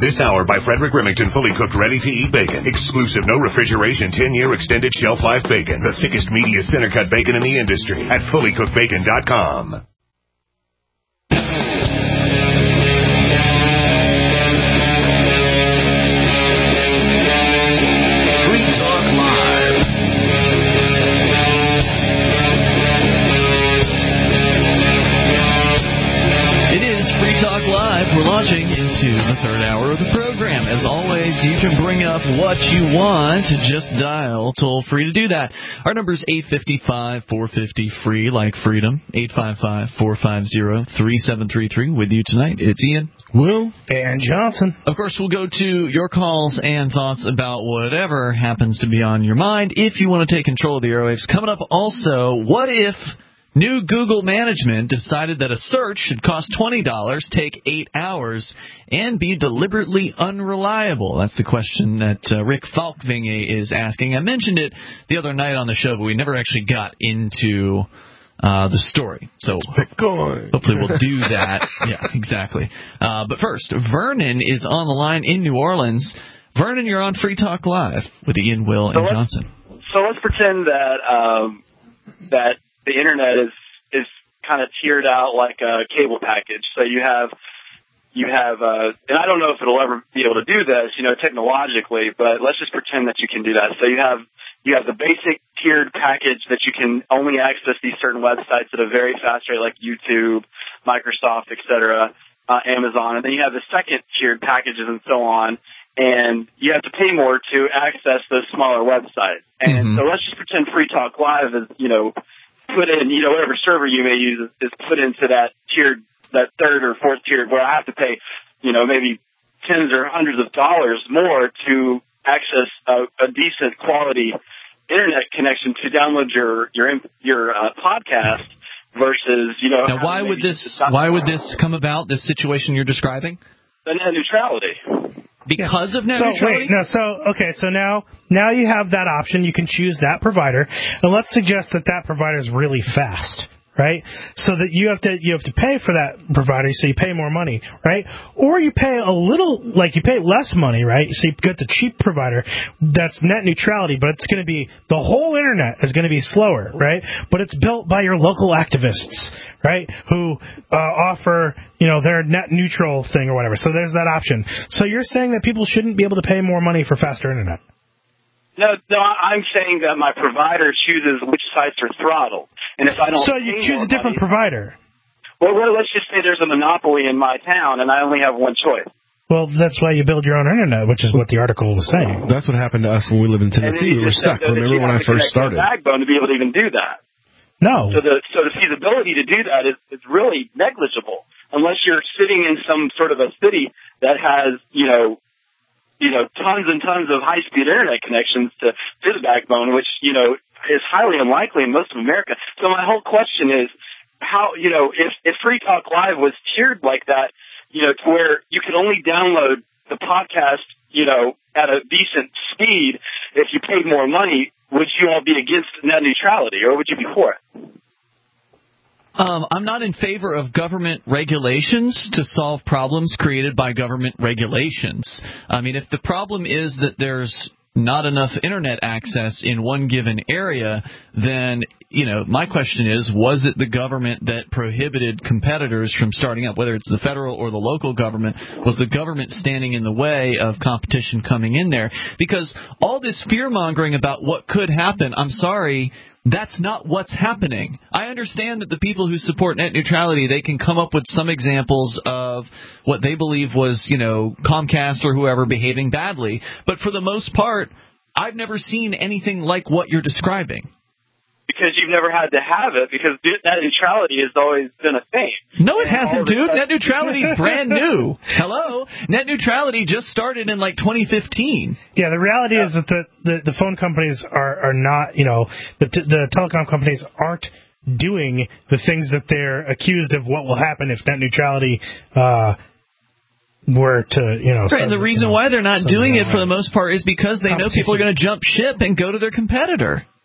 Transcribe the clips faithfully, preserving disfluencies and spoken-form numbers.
This hour by Frederick Remington, fully cooked, ready-to-eat bacon. Exclusive, no refrigeration, ten-year extended shelf life bacon. The thickest, meatiest, center-cut bacon in the industry at fully cooked bacon dot com. We're launching into the third hour of the program. As always, you can bring up what you want. Just dial toll free to do that. Our number is eight five five, four five zero, free, like freedom. eight five five, four five zero, three seven three three. With you tonight, it's Ian, Will, and Johnson. Of course, we'll go to your calls and thoughts about whatever happens to be on your mind. If you want to take control of the airwaves, coming up also, what if new Google management decided that a search should cost twenty dollars, take eight hours, and be deliberately unreliable? That's the question that uh, Rick Falkvinge is asking. I mentioned it the other night on the show, but we never actually got into uh, the story. So Bitcoin. Hopefully we'll do that. Yeah, exactly. Uh, but first, Vernon is on the line in New Orleans. Vernon, you're on Free Talk Live with Ian, Will, and so Johnson. So let's pretend that um, that the internet is is kind of tiered out like a cable package. So you have you have, uh, and I don't know if it'll ever be able to do this, you know, technologically, but let's just pretend that you can do that. So you have you have the basic tiered package that you can only access these certain websites at a very fast rate, like YouTube, Microsoft, et cetera, uh, Amazon, and then you have the second tiered packages and so on. And you have to pay more to access those smaller websites. And mm-hmm. so let's just pretend Free Talk Live is, you know, put in, you know, whatever server you may use is, is put into that tiered, that third or fourth tier where I have to pay, you know, maybe tens or hundreds of dollars more to access a, a decent quality internet connection to download your your your uh, podcast versus, you know. Now, why would this why would this come about? This situation you're describing? The net neutrality. Because of net so, neutrality? Wait, no, so, okay, so now now you have that option. You can choose that provider. And let's suggest that that provider is really fast, right? So that you have to you have to pay for that provider, so you pay more money, right? Or you pay a little, like you pay less money, right? So you get the cheap provider that's net neutrality, but it's going to be, the whole internet is going to be slower, right? But it's built by your local activists, right? Who uh, offer, you know, their net neutral thing or whatever. So there's that option. So you're saying that people shouldn't be able to pay more money for faster internet? No, no, I'm saying that my provider chooses which sites are throttled. And if I don't So you choose a different money, provider. Well, well, let's just say there's a monopoly in my town and I only have one choice. Well, that's why you build your own internet, which is what the article was saying. That's what happened to us when we lived in Tennessee. We were stuck. Remember when I first started? You have to connect the backbone to be able to even do that. No. So the so the feasibility to do that is, is really negligible unless you're sitting in some sort of a city that has, you know, you know, tons and tons of high-speed internet connections to, to the backbone, which, you know, is highly unlikely in most of America. So my whole question is how, you know, if, if Free Talk Live was tiered like that, you know, to where you could only download the podcast, you know, at a decent speed, if you paid more money, would you all be against net neutrality or would you be for it? Um, I'm not in favor of government regulations to solve problems created by government regulations. I mean, if the problem is that there's not enough internet access in one given area, then, you know, my question is, was it the government that prohibited competitors from starting up, whether it's the federal or the local government? Was the government standing in the way of competition coming in there? Because all this fear-mongering about what could happen, I'm sorry, that's not what's happening. I understand that the people who support net neutrality, they can come up with some examples of what they believe was, you know, Comcast or whoever behaving badly. But for the most part, I've never seen anything like what you're describing. Because you've never had to have it, because net neutrality has always been a thing. No, it hasn't, dude. Net neutrality is brand new. Hello? Net neutrality just started in, like, twenty fifteen. Yeah, the reality yeah. is that the, the, the phone companies are, are not, you know, the, t- the telecom companies aren't doing the things that they're accused of what will happen if net neutrality uh were to, you know... Right, and the reason why they're not doing it for the most part is because they know people are going to jump ship and go to their competitor.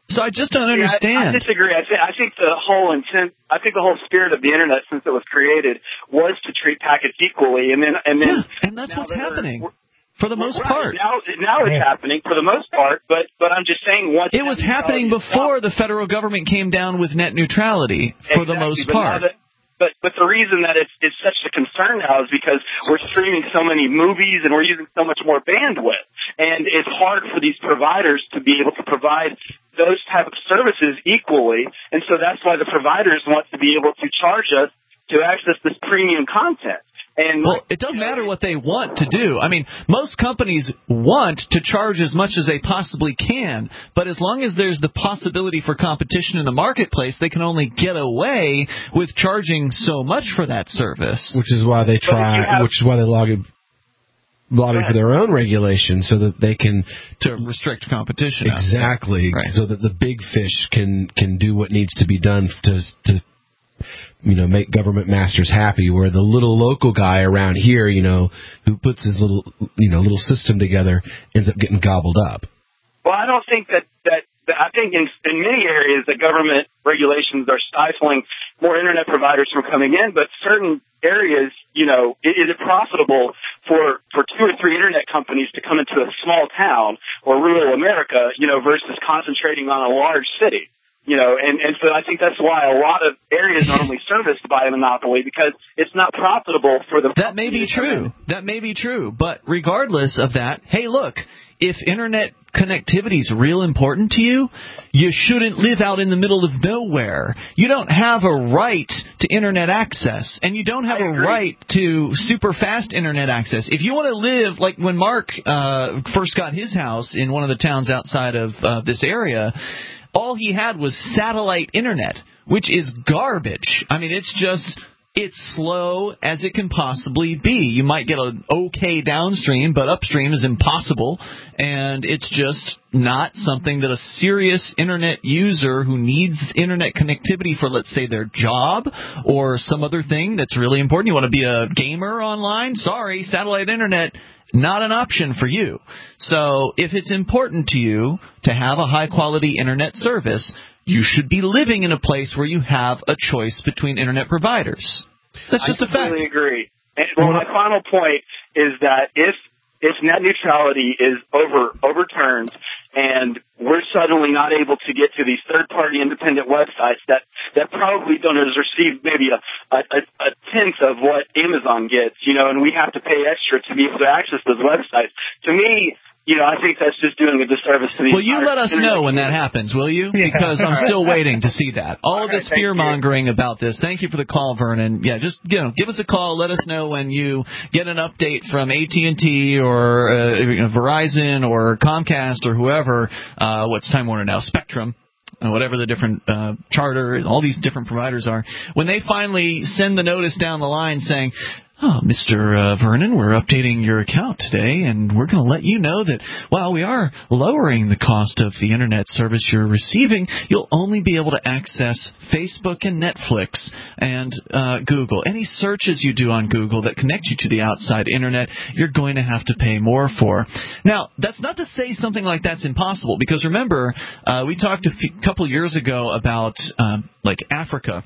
So I just don't understand. Yeah, I, I disagree. I, th- I think the whole intent, I think the whole spirit of the internet since it was created was to treat packets equally, and then and then yeah, and that's what's happening. We're, For the most right. part. Now, now it's yeah. happening for the most part, but but I'm just saying once it was happening before the federal government came down with net neutrality for exactly, the most but part. That, but but the reason that it's it's such a concern now is because we're streaming so many movies and we're using so much more bandwidth, and it's hard for these providers to be able to provide those type of services equally, and so that's why the providers want to be able to charge us to access this premium content. And well, it doesn't matter what they want to do. I mean, most companies want to charge as much as they possibly can, but as long as there's the possibility for competition in the marketplace, they can only get away with charging so much for that service. Which is why they try, have, which is why they lobby, lobby for their own regulation so that they can... To restrict competition. Exactly. Right. So that the big fish can, can do what needs to be done to... to you know, make government masters happy, where the little local guy around here, you know, who puts his little, you know, little system together ends up getting gobbled up. Well, I don't think that, that, that I think in, in many areas that government regulations are stifling more internet providers from coming in, but certain areas, you know, is it profitable for, for two or three internet companies to come into a small town or rural America, you know, versus concentrating on a large city? You know, and, and so I think that's why a lot of areas are only serviced by a monopoly, because it's not profitable for the... That may be true. That may be true. But regardless of that, hey, look, if internet connectivity is real important to you, you shouldn't live out in the middle of nowhere. You don't have a right to internet access, and you don't have a right to super fast internet access. If you want to live, like when Mark uh, first got his house in one of the towns outside of uh, this area, all he had was satellite internet, which is garbage. I mean, it's just, it's slow as it can possibly be. You might get an okay downstream, but upstream is impossible, and it's just not something that a serious internet user who needs internet connectivity for, let's say, their job or some other thing that's really important. You want to be a gamer online? Sorry, satellite internet, not an option for you. So if it's important to you to have a high-quality internet service, you should be living in a place where you have a choice between internet providers. That's just I a fact. I completely agree. And, well, my final point is that if if net neutrality is over overturned and we're suddenly not able to get to these third-party independent websites that, that probably don't receive maybe a, a, a tenth of what Amazon gets, you know, and we have to pay extra to be able to access those websites. To me, you know, I think that's just doing a disservice to the Well, you let us know when that happens, will you? Yeah. Because I'm still waiting to see that. All, All of right, this fear-mongering about this. Thank you for the call, Vernon. Yeah, just, you know, give us a call. Let us know when you get an update from A T and T or uh, you know, Verizon or Comcast or whoever. Uh, what's Time Warner now? Spectrum. Whatever the different uh, charter, all these different providers are. When they finally send the notice down the line saying, oh, Mister Uh, Vernon, we're updating your account today, and we're going to let you know that while we are lowering the cost of the internet service you're receiving, you'll only be able to access Facebook and Netflix and uh, Google. Any searches you do on Google that connect you to the outside internet, you're going to have to pay more for. Now, that's not to say something like that's impossible, because remember, uh, we talked a few, couple years ago about uh, like Africa,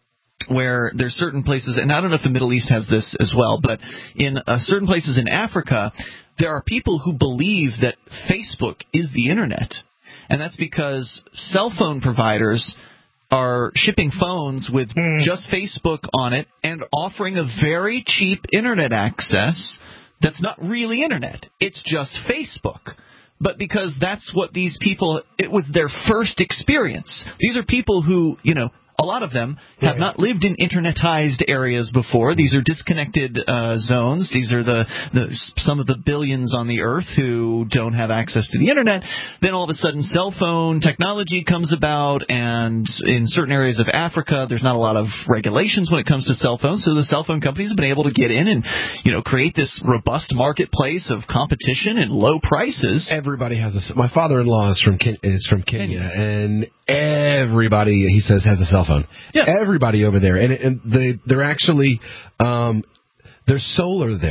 where there's certain places, and I don't know if the Middle East has this as well, but in uh, certain places in Africa, there are people who believe that Facebook is the internet. And that's because cell phone providers are shipping phones with mm. just Facebook on it and offering a very cheap internet access that's not really internet. It's just Facebook. But because that's what these people, it was their first experience. These are people who, you know, a lot of them have not lived in internetized areas before. These are disconnected uh, zones. These are the, the some of the billions on the earth who don't have access to the internet. Then all of a sudden cell phone technology comes about, and in certain areas of Africa there's not a lot of regulations when it comes to cell phones, so the cell phone companies have been able to get in and, you know, create this robust marketplace of competition and low prices. Everybody has a... My father-in-law is from, Ken, is from Kenya, Kenya, and everybody, he says, has a cell phone. Yeah. Everybody over there. And, and they, they're actually, um, there's solar there.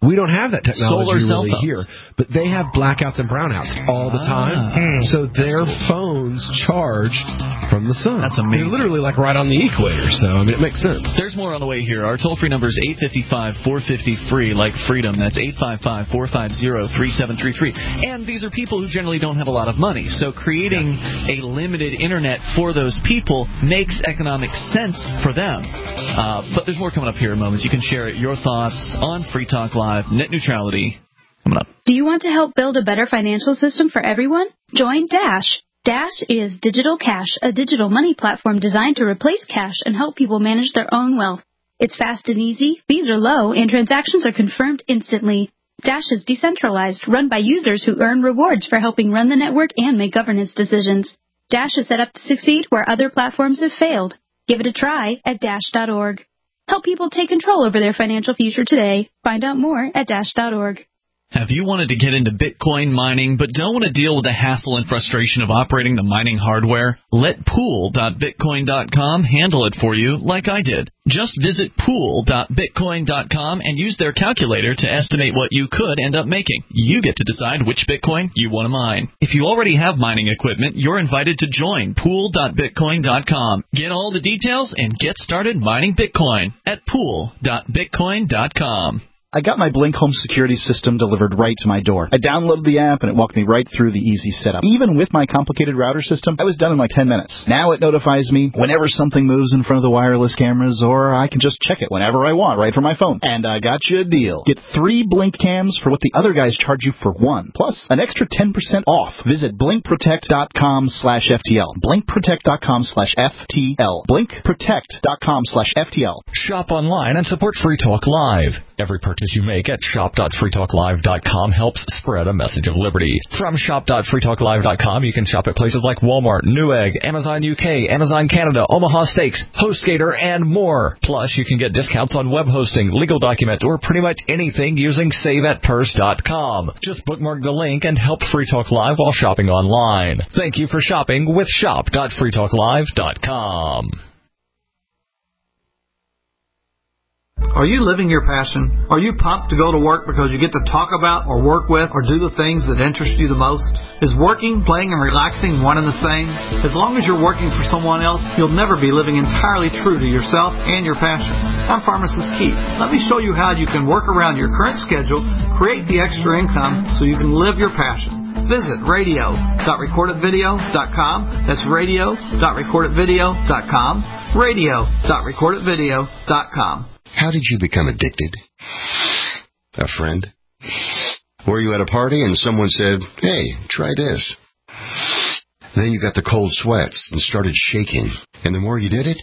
We don't have that technology Solar really here, but they have blackouts and brownouts all the time. Ah. So their cool. phones charge from the sun. That's amazing. They're literally like right on the equator, so I mean it makes sense. There's more on the way here. Our toll-free number is eight five five, four five zero, free, like freedom. That's eight five five, four five zero, three seven three three. And these are people who generally don't have a lot of money, so creating a limited internet for those people makes economic sense for them. Uh, but there's more coming up here in moments. You can share your thoughts on Free Talk Live. Net neutrality coming up. Do you want to help build a better financial system for everyone? Join Dash. Dash is Digital Cash, a digital money platform designed to replace cash and help people manage their own wealth. It's fast and easy, fees are low, and transactions are confirmed instantly. Dash is decentralized, run by users who earn rewards for helping run the network and make governance decisions. Dash is set up to succeed where other platforms have failed. Give it a try at dash dot org. Help people take control over their financial future today. Find out more at dash dot org. Have you wanted to get into Bitcoin mining but don't want to deal with the hassle and frustration of operating the mining hardware? Let pool dot bitcoin dot com handle it for you like I did. Just visit pool dot bitcoin dot com and use their calculator to estimate what you could end up making. You get to decide which Bitcoin you want to mine. If you already have mining equipment, you're invited to join pool dot bitcoin dot com. Get all the details and get started mining Bitcoin at pool dot bitcoin dot com. I got my Blink home security system delivered right to my door. I downloaded the app and it walked me right through the easy setup. Even with my complicated router system, I was done in like ten minutes. Now it notifies me whenever something moves in front of the wireless cameras, or I can just check it whenever I want right from my phone. And I got you a deal. Get three Blink cams for what the other guys charge you for one, plus an extra ten percent off. Visit blink protect dot com slash F T L. blink protect dot com slash F T L. blink protect dot com slash F T L. Shop online and support Free Talk Live. Every purchase you make at shop dot free talk live dot com helps spread a message of liberty. From shop dot free talk live dot com, you can shop at places like Walmart, Newegg, Amazon U K, Amazon Canada, Omaha Steaks, HostGator, and more. Plus, you can get discounts on web hosting, legal documents, or pretty much anything using save at purse dot com. Just bookmark the link and help Free Talk Live while shopping online. Thank you for shopping with shop dot free talk live dot com. Are you living your passion? Are you pumped to go to work because you get to talk about or work with or do the things that interest you the most? Is working, playing, and relaxing one and the same? As long as you're working for someone else, you'll never be living entirely true to yourself and your passion. I'm Pharmacist Keith. Let me show you how you can work around your current schedule, create the extra income so you can live your passion. Visit radio dot recorded video dot com. That's radio dot recorded video dot com. radio dot recorded video dot com. How did you become addicted? A friend? Were you at a party and someone said, hey, try this? Then you got the cold sweats and started shaking. And the more you did it,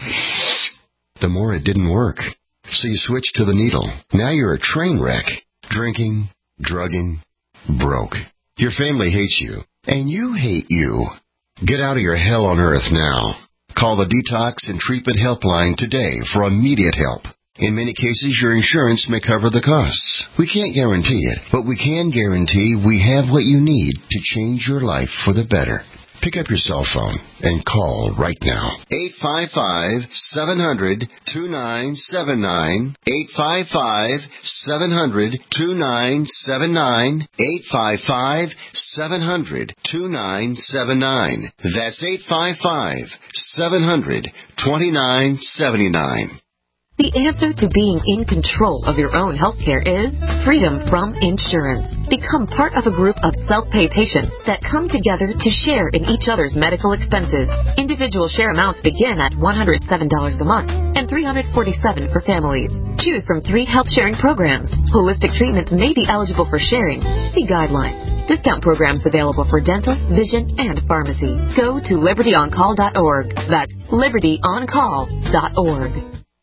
the more it didn't work. So you switched to the needle. Now you're a train wreck. Drinking, drugging, broke. Your family hates you. And you hate you. Get out of your hell on earth now. Call the Detox and Treatment Helpline today for immediate help. In many cases, your insurance may cover the costs. We can't guarantee it, but we can guarantee we have what you need to change your life for the better. Pick up your cell phone and call right now. eight five five, seven hundred, two nine seven nine. eight five five, seven hundred, two nine seven nine. eight five five, seven hundred, two nine seven nine. That's eight five five, seven hundred, two nine seven nine. The answer to being in control of your own health care is freedom from insurance. Become part of a group of self-pay patients that come together to share in each other's medical expenses. Individual share amounts begin at one hundred seven dollars a month and three hundred forty-seven dollars for families. Choose from three health sharing programs. Holistic treatments may be eligible for sharing. See guidelines. Discount programs available for dental, vision, and pharmacy. Go to liberty on call dot org. That's liberty on call dot org.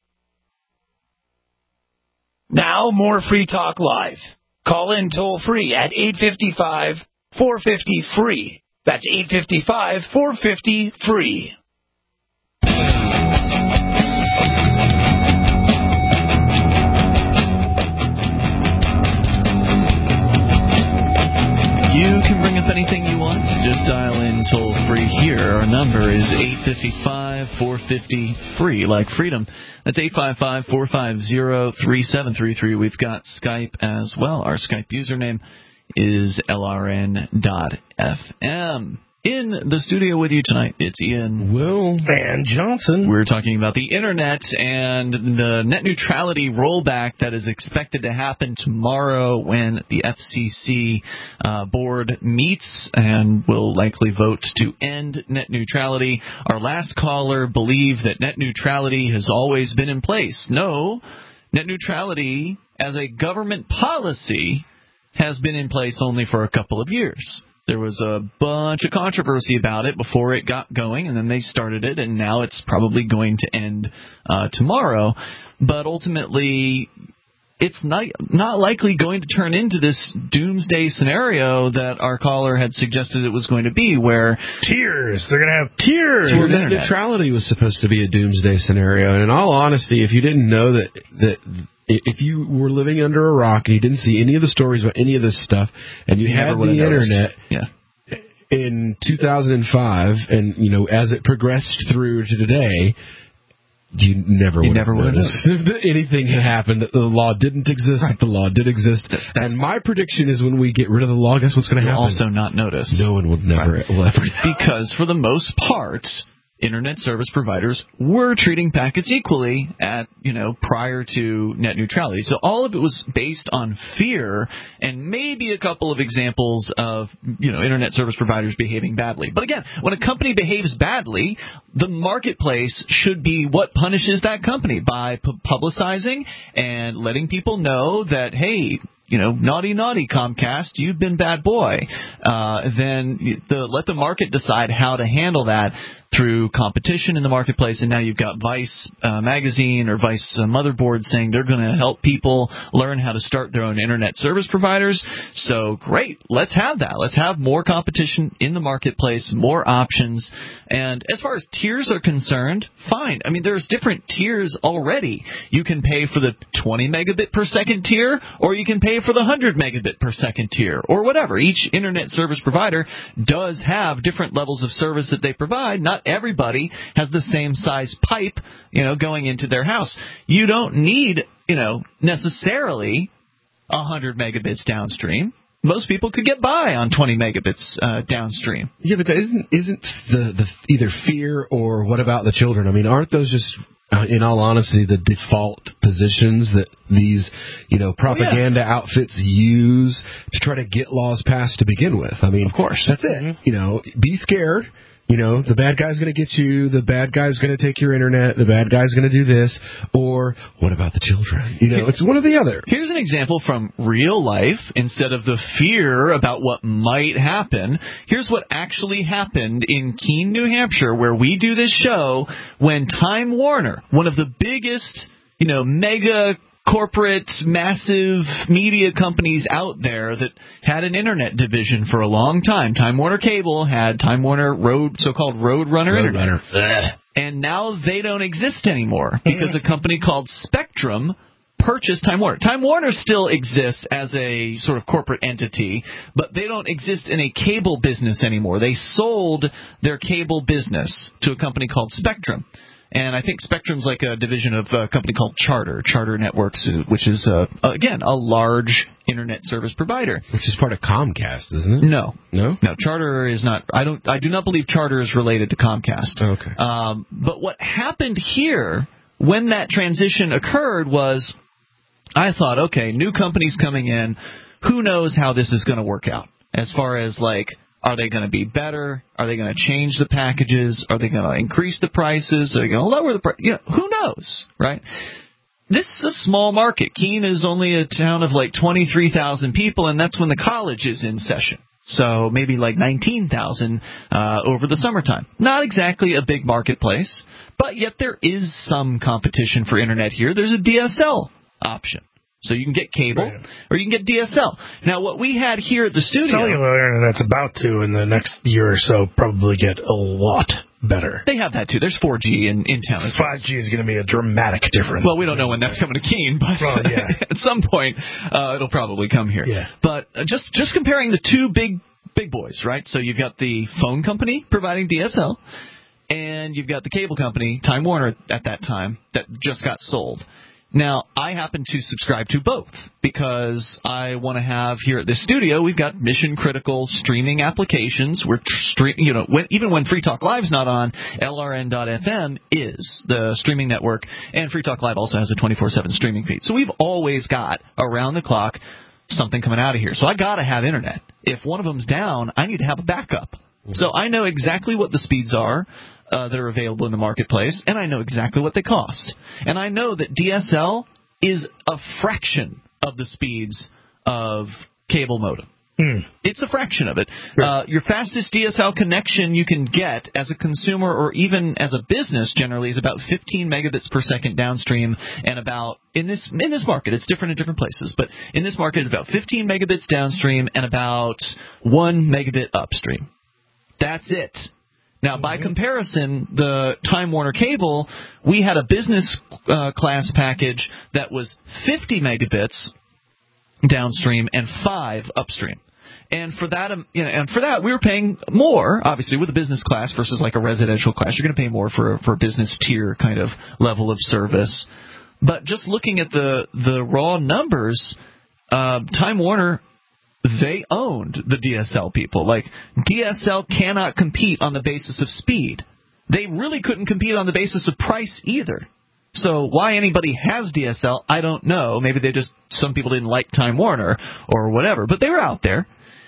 Now, more Free Talk Live. Call in toll-free at eight five five, four five zero, free. That's eight five five, four five zero, free. You can bring up anything you want. Just dial in toll-free here. Our number is eight five five, four five zero, free, like freedom. That's eight five five, four five zero, three seven three three. We've got Skype as well. Our Skype username is L R N dot F M. In the studio with you tonight, it's Ian, Will, and Johnson. We're talking about the Internet and the net neutrality rollback that is expected to happen tomorrow when the F C C uh, board meets and will likely vote to end net neutrality. Our last caller believed that net neutrality has always been in place. No, net neutrality as a government policy has been in place only for a couple of years. There was a bunch of controversy about it before it got going, and then they started it, and now it's probably going to end uh, tomorrow. But ultimately, it's not, not likely going to turn into this doomsday scenario that our caller had suggested it was going to be, where tiers. They're going to have tiers. Well, net neutrality was supposed to be a doomsday scenario, and in all honesty, if you didn't know that that if you were living under a rock and you didn't see any of the stories about any of this stuff, and you, you had the internet yeah. in two thousand five, and you know as it progressed through to today, you never would have noticed if anything had happened, that the law didn't exist, right. that the law did exist. That's and my prediction is when we get rid of the law, guess what's going to happen? Also not notice. No one would never right. will ever because for the most part, Internet service providers were treating packets equally at, you know, prior to net neutrality. So all of it was based on fear and maybe a couple of examples of, you know, Internet service providers behaving badly. But again, when a company behaves badly, the marketplace should be what punishes that company by pu- publicizing and letting people know that, hey, you know, naughty, naughty Comcast, you've been bad boy. Uh, then the, let the market decide how to handle that through competition in the marketplace. And now you've got Vice uh, magazine or Vice uh, motherboard saying they're going to help people learn how to start their own Internet service providers. So great, let's have that. Let's have more competition in the marketplace, more options. And as far as tiers are concerned, fine. I mean, there's different tiers already. You can pay for the twenty megabit per second tier, or you can pay for the one hundred megabit per second tier, or whatever. Each Internet service provider does have different levels of service that they provide. Not everybody has the same size pipe, you know, going into their house. You don't need, you know, necessarily one hundred megabits downstream. Most people could get by on twenty megabits uh, downstream. Yeah, but that isn't isn't the the either fear or what about the children? I mean, aren't those just Uh, in all honesty, the default positions that these, you know, propaganda oh, yeah. outfits use to try to get laws passed to begin with? I mean, of course, that's it. Mm-hmm. You know, be scared. You know, the bad guy's going to get you. The bad guy's going to take your internet. The bad guy's going to do this. Or what about the children? You know, it's one or the other. Here's an example from real life. Instead of the fear about what might happen, here's what actually happened in Keene, New Hampshire, where we do this show when Time Warner, one of the biggest, you know, mega corporate, massive media companies out there that had an internet division for a long time. Time Warner Cable had Time Warner Road, so-called Roadrunner Road Internet. Runner. And now they don't exist anymore because a company called Spectrum purchased Time Warner. Time Warner still exists as a sort of corporate entity, but they don't exist in a cable business anymore. They sold their cable business to a company called Spectrum. And I think Spectrum's like a division of a company called Charter, Charter Networks, which is, uh, again, a large internet service provider. Which is part of Comcast, isn't it? No. No? No, Charter is not. I don't. I do not believe Charter is related to Comcast. Okay. Um, but what happened here when that transition occurred was I thought, okay, new companies coming in, who knows how this is going to work out as far as, like, are they going to be better? Are they going to change the packages? Are they going to increase the prices? Are they going to lower the price? You know, who knows, right? This is a small market. Keene is only a town of like twenty-three thousand people, and that's when the college is in session. So maybe like nineteen thousand uh, over the summertime. Not exactly a big marketplace, but yet there is some competition for Internet here. There's a D S L option. So you can get cable, right, or you can get D S L. Now, what we had here at the studio... Cellular Internet's about to, in the next year or so, probably get a lot better. They have that, too. There's four G in, in town as well. five G is going to be a dramatic difference. Well, we don't know when that's coming to Keene, but well, yeah. at some point, uh, it'll probably come here. Yeah. But uh, just, just comparing the two big big boys, right? So you've got the phone company providing D S L, and you've got the cable company, Time Warner at that time, that just got sold. Now, I happen to subscribe to both because I want to have here at this studio, we've got mission-critical streaming applications. We're stream, you know, when, even when Free Talk Live's not on, L R N dot F M is the streaming network, and Free Talk Live also has a twenty-four seven streaming feed. So we've always got, around the clock, something coming out of here. So I got to have internet. If one of them's down, I need to have a backup. Mm-hmm. So I know exactly what the speeds are Uh, that are available in the marketplace, and I know exactly what they cost. And I know that D S L is a fraction of the speeds of cable modem. Hmm. It's a fraction of it. Sure. Uh, your fastest D S L connection you can get as a consumer or even as a business generally is about fifteen megabits per second downstream, and about in this in this market, it's different in different places, but in this market it's about fifteen megabits downstream and about one megabit upstream. That's it. Now, by comparison, the Time Warner Cable, we had a business uh, class package that was fifty megabits downstream and five upstream. And for that, um, you know, and for that, we were paying more, obviously, with a business class versus like a residential class. You're going to pay more for for a business tier kind of level of service. But just looking at the the raw numbers, uh, Time Warner, they owned the D S L people. Like, D S L cannot compete on the basis of speed. They really couldn't compete on the basis of price either. So why anybody has D S L, I don't know. Maybe they just, some people didn't like Time Warner or whatever, but they were out there.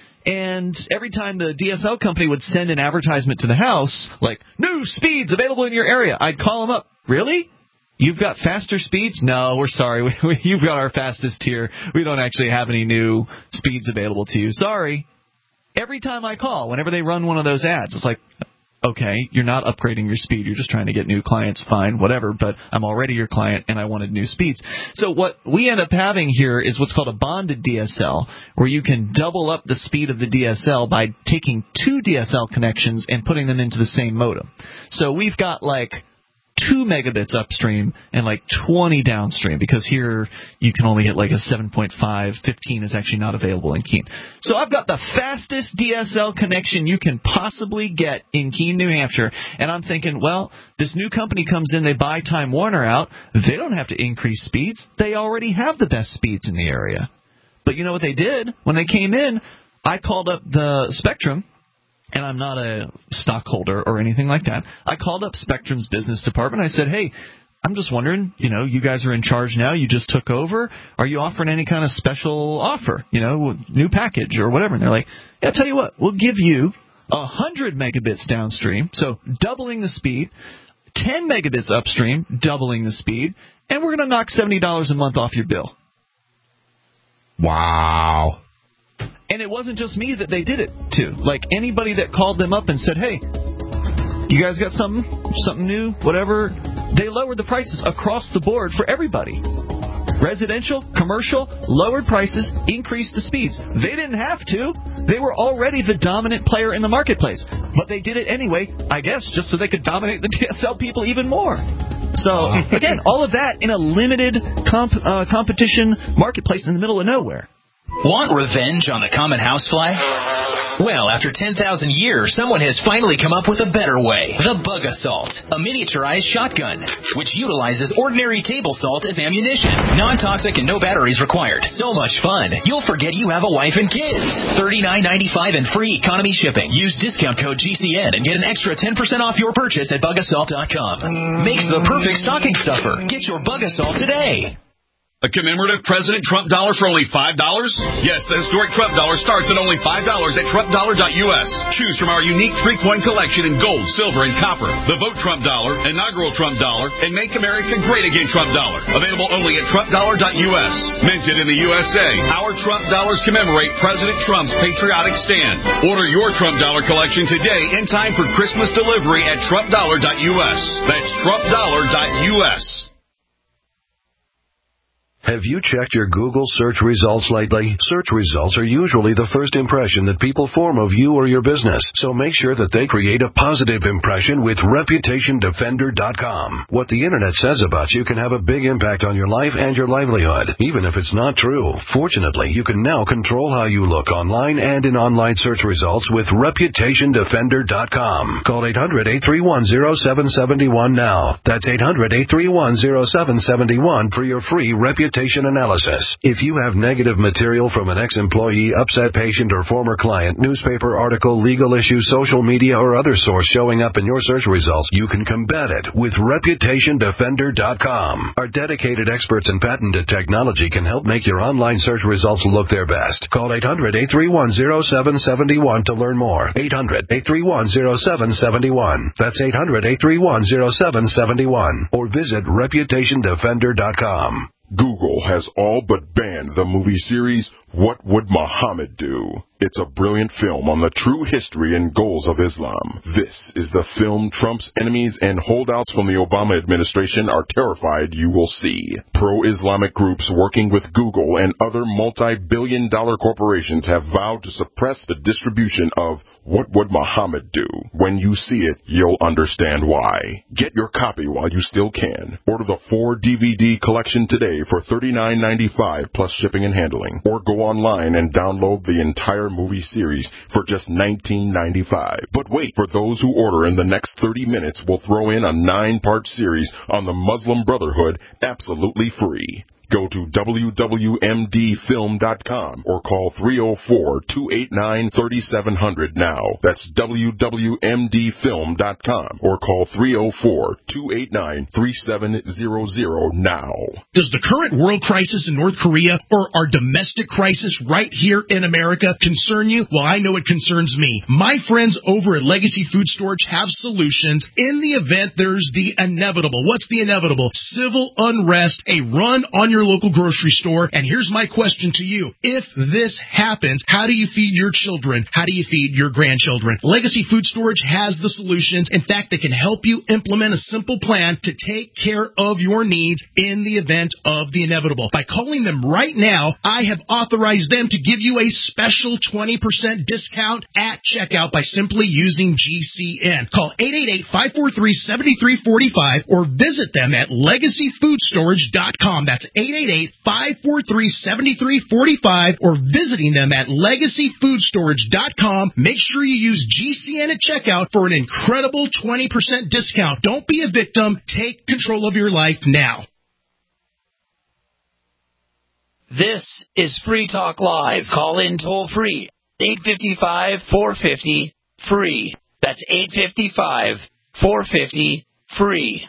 And every time the D S L company would send an advertisement to the house, like, new speeds available in your area, I'd call them up. Really? You've got faster speeds? No, we're sorry. We, we, you've got our fastest tier. We don't actually have any new speeds available to you. Sorry. Every time I call, whenever they run one of those ads, it's like, okay, you're not upgrading your speed. You're just trying to get new clients. Fine, whatever. But I'm already your client, and I wanted new speeds. So what we end up having here is what's called a bonded D S L, where you can double up the speed of the D S L by taking two D S L connections and putting them into the same modem. So we've got like two megabits upstream and like twenty downstream, because here you can only get like a seven point five. fifteen is actually not available in Keene. So I've got the fastest D S L connection you can possibly get in Keene, New Hampshire, and I'm thinking, well, this new company comes in, they buy Time Warner out, they don't have to increase speeds. They already have the best speeds in the area. But you know what they did? When they came in, I called up the Spectrum, and I'm not a stockholder or anything like that. I called up Spectrum's business department. I said, hey, I'm just wondering, you know, you guys are in charge now. You just took over. Are you offering any kind of special offer, you know, new package or whatever? And they're like, yeah, I'll tell you what, we'll give you one hundred megabits downstream, so doubling the speed, ten megabits upstream, doubling the speed, and we're going to knock seventy dollars a month off your bill. Wow. And it wasn't just me that they did it to. Like, anybody that called them up and said, hey, you guys got something, something new, whatever, they lowered the prices across the board for everybody. Residential, commercial, lowered prices, increased the speeds. They didn't have to. They were already the dominant player in the marketplace. But they did it anyway, I guess, just so they could dominate the D S L people even more. So, again, all of that in a limited comp, uh, competition marketplace in the middle of nowhere. Want revenge on the common housefly? Well, after ten thousand years, someone has finally come up with a better way. The Bug Assault, a miniaturized shotgun, which utilizes ordinary table salt as ammunition. Non-toxic and no batteries required. So much fun, you'll forget you have a wife and kids. thirty-nine ninety-five and free economy shipping. Use discount code G C N and get an extra ten percent off your purchase at bug assault dot com. Makes the perfect stocking stuffer. Get your Bug Assault today. A commemorative President Trump dollar for only five dollars? Yes, the historic Trump dollar starts at only five dollars at trump dollar dot U S. Choose from our unique three-coin collection in gold, silver, and copper. The Vote Trump dollar, inaugural Trump dollar, and Make America Great Again Trump dollar. Available only at trump dollar dot U S. Minted in the U S A, our Trump dollars commemorate President Trump's patriotic stand. Order your Trump dollar collection today in time for Christmas delivery at trump dollar dot U S. That's trump dollar dot U S. Have you checked your Google search results lately? Search results are usually the first impression that people form of you or your business, so make sure that they create a positive impression with Reputation Defender dot com. What the Internet says about you can have a big impact on your life and your livelihood, even if it's not true. Fortunately, you can now control how you look online and in online search results with Reputation Defender dot com. Call eight hundred, eight three one, zero seven seven one now. That's eight hundred, eight three one, zero seven seven one for your free reputation analysis. If you have negative material from an ex-employee, upset patient, or former client, newspaper article, legal issue, social media, or other source showing up in your search results, you can combat it with Reputation Defender dot com. Our dedicated experts in patented technology can help make your online search results look their best. Call eight hundred, eight three one, zero seven seven one to learn more. eight hundred, eight three one, zero seven seven one. That's eight hundred, eight three one, zero seven seven one. Or visit Reputation Defender dot com. Google has all but banned the movie series What Would Muhammad Do? It's a brilliant film on the true history and goals of Islam. This is the film Trump's enemies and holdouts from the Obama administration are terrified you will see. Pro-Islamic groups working with Google and other multi-billion dollar corporations have vowed to suppress the distribution of What Would Muhammad Do? When you see it, you'll understand why. Get your copy while you still can. Order the four D V D collection today for thirty-nine ninety-five plus shipping and handling. Or go online and download the entire movie series for just nineteen ninety-five. But wait, for those who order in the next thirty minutes, we'll throw in a nine-part series on the Muslim Brotherhood absolutely free. Go to W W M D film dot com or call three oh four, two eight nine, three seven zero zero now. That's W W M D film dot com or call three oh four, two eight nine, three seven zero zero now. Does the current world crisis in North Korea or our domestic crisis right here in America concern you? Well, I know it concerns me. My friends over at Legacy Food Storage have solutions in the event there's the inevitable. What's the inevitable? Civil unrest, a run on your local grocery store. And here's my question to you. If this happens, how do you feed your children? How do you feed your grandchildren? Legacy Food Storage has the solutions. In fact, they can help you implement a simple plan to take care of your needs in the event of the inevitable. By calling them right now, I have authorized them to give you a special twenty percent discount at checkout by simply using G C N. Call eight eight eight, five four three, seven three four five or visit them at legacy food storage dot com. That's eight eight eight, five four three, seven three four five or visiting them at legacy food storage dot com. Make sure you use G C N at checkout for an incredible twenty percent discount. Don't be a victim. Take control of your life now. This is Free Talk Live. Call in toll free. eight five five, four five zero, free. That's eight five five, four five zero, free.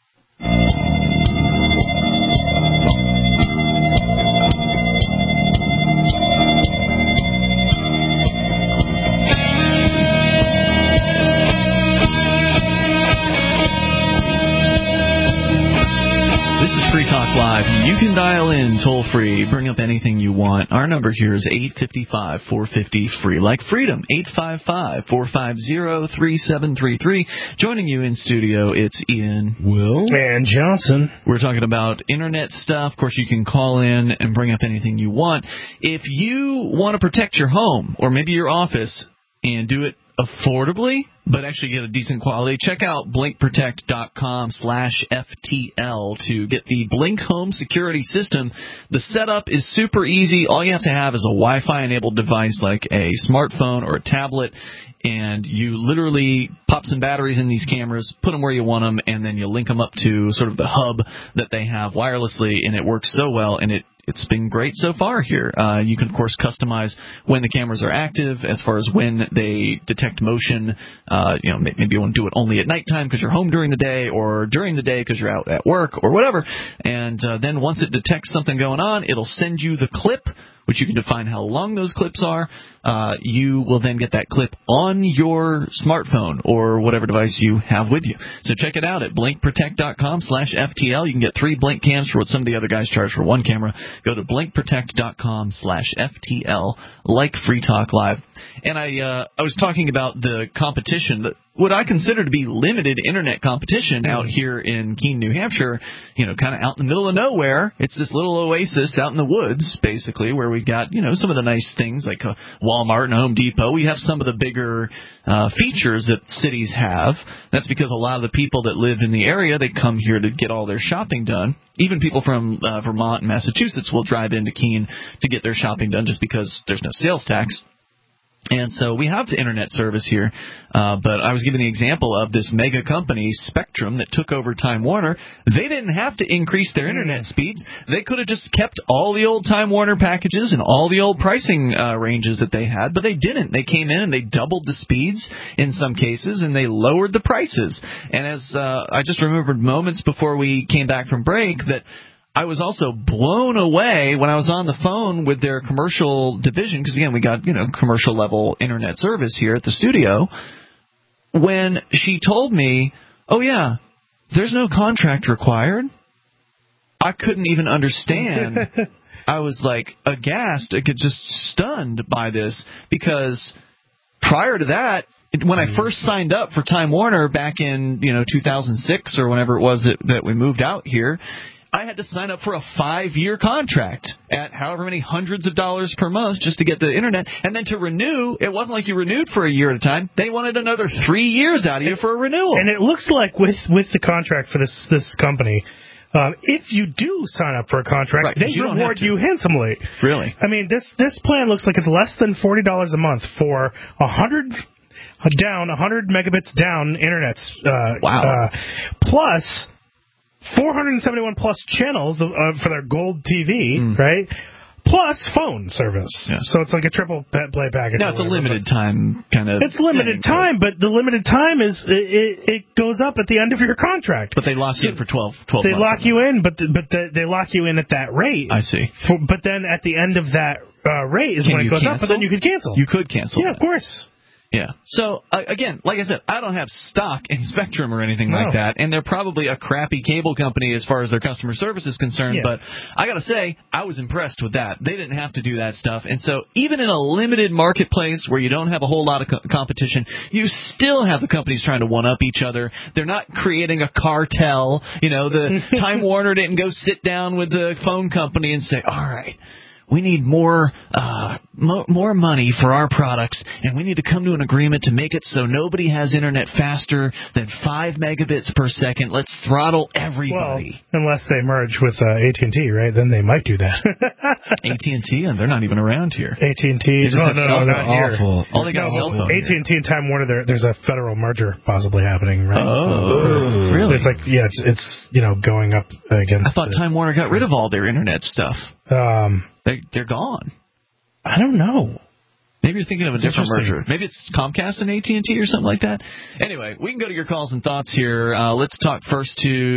Free Talk Live. You can dial in toll-free, bring up anything you want. Our number here is eight five five, four five zero, free, like freedom, eight five five, four five zero, three seven three three. Joining you in studio, it's Ian. Will. And Johnson. We're talking about Internet stuff. Of course, you can call in and bring up anything you want. If you want to protect your home or maybe your office and do it affordably, but actually get a decent quality, check out blink protect dot com slash F T L to get the Blink Home Security System. The setup is super easy. All you have to have is a Wi-Fi enabled device like a smartphone or a tablet, and you literally pop some batteries in these cameras, put them where you want them, and then you link them up to sort of the hub that they have wirelessly, and it works so well, and it It's been great so far here. Uh, you can, of course, customize when the cameras are active as far as when they detect motion. Uh, you know, maybe you want to do it only at nighttime because you're home during the day, or during the day because you're out at work, or whatever. And uh, then once it detects something going on, it'll send you the clip, which you can define how long those clips are. Uh, you will then get that clip on your smartphone or whatever device you have with you. So check it out at blink protect dot com slash F T L. You can get three Blink cams for what some of the other guys charge for one camera. Go to blink protect dot com slash F T L, like Free Talk Live. And I uh, I was talking about the competition that what I consider to be limited internet competition out here in Keene, New Hampshire, you know, kind of out in the middle of nowhere. It's this little oasis out in the woods, basically, where we got, you know, some of the nice things like a Walmart and Home Depot. We have some of the bigger uh, features that cities have. That's because a lot of the people that live in the area, they come here to get all their shopping done. Even people from uh, Vermont and Massachusetts will drive into Keene to get their shopping done just because there's no sales tax. And so we have the internet service here, uh, but I was giving the example of this mega company, Spectrum, that took over Time Warner. They didn't have to increase their internet speeds. They could have just kept all the old Time Warner packages and all the old pricing uh, ranges that they had, but they didn't. They came in and they doubled the speeds in some cases, and they lowered the prices. And as uh, I just remembered moments before we came back from break that I was also blown away when I was on the phone with their commercial division, because, again, we got, you know, commercial-level internet service here at the studio, when she told me, oh, yeah, there's no contract required. I couldn't even understand. I was, like, aghast, just stunned by this, because prior to that, when I first signed up for Time Warner back in, you know, two thousand six or whenever it was that, that we moved out here, I had to sign up for a five-year contract at however many hundreds of dollars per month just to get the internet. And then to renew, it wasn't like you renewed for a year at a time. They wanted another three years out of you for a renewal. And it looks like with, with the contract for this this company, um, if you do sign up for a contract, right, they you reward you handsomely. Really? I mean, this this plan looks like it's less than forty dollars a month for one hundred down, one hundred megabits down internet. Uh, wow. Uh, plus four hundred seventy-one plus channels of, uh, for their Gold T V, mm. right? Plus phone service. Yeah. So it's like a triple play package. No, it's a limited time kind of. It's limited thing, time, but the limited time is it, it goes up at the end of your contract. But they lock you in for twelve, twelve they months. They lock you in, but the, but the, they lock you in at that rate. I see. For, but then at the end of that uh, rate is Can when it goes cancel? up, but then you could cancel. You could cancel. Yeah, that. of course. Yeah. So, uh, again, like I said, I don't have stock in Spectrum or anything no. like that, and they're probably a crappy cable company as far as their customer service is concerned, yeah. but I got to say, I was impressed with that. They didn't have to do that stuff, and so even in a limited marketplace where you don't have a whole lot of co- competition, you still have the companies trying to one-up each other. They're not creating a cartel. You know, the Time Warner didn't go sit down with the phone company and say, all right, we need more uh, mo- more money for our products, and we need to come to an agreement to make it so nobody has internet faster than five megabits per second. Let's throttle everybody. Well, unless they merge with uh, A T and T, right? Then they might do that. A T and T, and they're not even around here. A T and T, oh, no, no, not here. Awful. All they got no, cell phone. A T and T and Time Warner, there, there's a federal merger possibly happening, right? Oh, so, really? It's like, yeah, it's, it's you know going up against. I thought the, Time Warner got rid of all their internet stuff. Um. They, they're gone. I don't know. Maybe you're thinking of a different merger. Maybe it's Comcast and A T and T or something like that. Anyway, we can go to your calls and thoughts here. Uh, let's talk first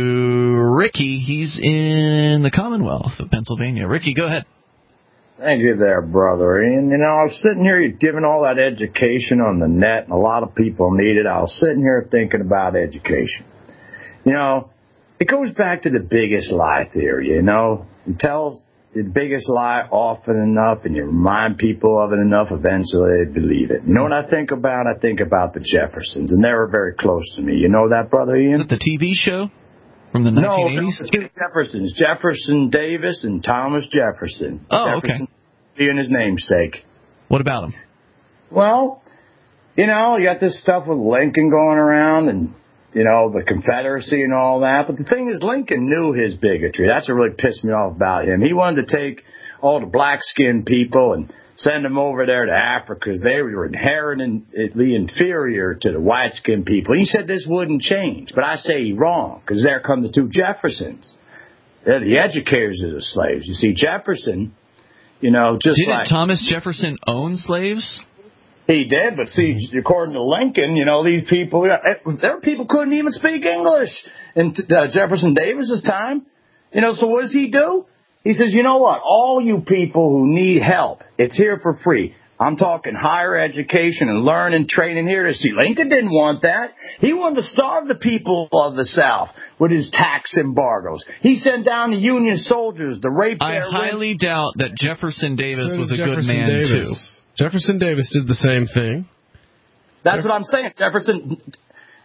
to Ricky. He's in the Commonwealth of Pennsylvania. Ricky, go ahead. Thank you there, brother. And, you know, I was sitting here giving all that education on the net, and a lot of people need it. I was sitting here thinking about education. You know, it goes back to the biggest lie theory, you know. You tell the biggest lie often enough and you remind people of it enough, eventually they believe it. You know what I think about? I think about the Jeffersons, and they were very close to me. You know that, Brother Ian? Is it the T V show from the nineteen eighties? No, the Jeffersons. Jefferson Davis and Thomas Jefferson. Oh, Jefferson okay. Being his namesake. What about him? Well, you know, you got this stuff with Lincoln going around and, you know, the Confederacy and all that. But the thing is, Lincoln knew his bigotry. That's what really pissed me off about him. He wanted to take all the black-skinned people and send them over there to Africa because they were inherently inferior to the white-skinned people. He said this wouldn't change. But I say he's wrong, because there come the two Jeffersons. They're the educators of the slaves. You see, Jefferson, you know, just Didn't like... Thomas Jefferson own slaves? He did, but see, according to Lincoln, you know, these people, there were people who couldn't even speak English in uh, Jefferson Davis's time. You know, so what does he do? He says, you know what, all you people who need help, it's here for free. I'm talking higher education and learning, training here to see. Lincoln didn't want that. He wanted to starve the people of the South with his tax embargoes. He sent down the Union soldiers to rape I their highly women. doubt that Jefferson Davis So was a Jefferson good man, Davis. too. Jefferson Davis did the same thing. That's what I'm saying. Jefferson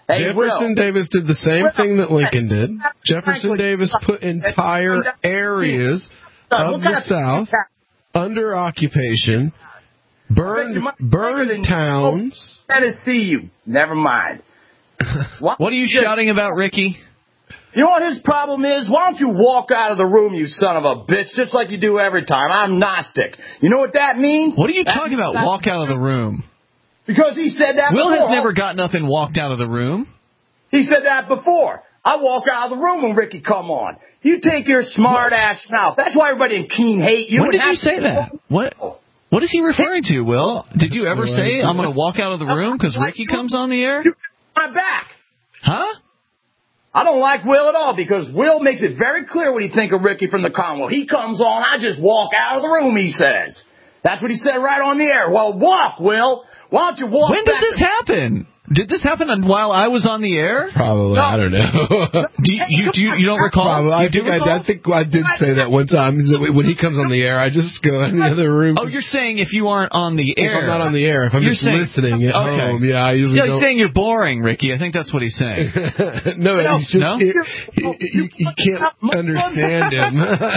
Hey, Jefferson Will. Davis did the same Will. thing that Lincoln did. Jefferson Frankly, Davis put entire areas of the South under occupation, burned, burned towns. Tennessee, you. Never mind. What are you shouting about, Ricky? You know what his problem is? Why don't you walk out of the room, you son of a bitch, just like you do every time? I'm Gnostic. You know what that means? What are you talking about, walk out of the room? Because he said that Will before. has never gotten up and walked out of the room. He said that before. I walk out of the room when Ricky come on. You take your smart ass mouth. That's why everybody in Keene hate you. When did you say that? What? What is he referring to, Will? Did you ever say, I'm going to walk out of the room because Ricky comes on the air? My back. Huh? I don't like Will at all because Will makes it very clear what he think of Ricky from the Commonwealth. He comes on, I just walk out of the room, he says. That's what he said right on the air. Well, walk, Will. Why don't you walk When did back this to- happen? Did this happen while I was on the air? Probably. No. I don't know. Do you, you, do you, you don't recall? Probably. I, You do think I, recall? I think I did say that one time. When he comes on the air, I just go in the other room. Oh, you're saying if you aren't on the air. If I'm not on the air, if I'm You're just saying- listening at okay. home, yeah, I usually Yeah, he's don't. saying you're boring, Ricky. I think that's what he's saying. no, No? he's just No? he, he, he, he can't understand him.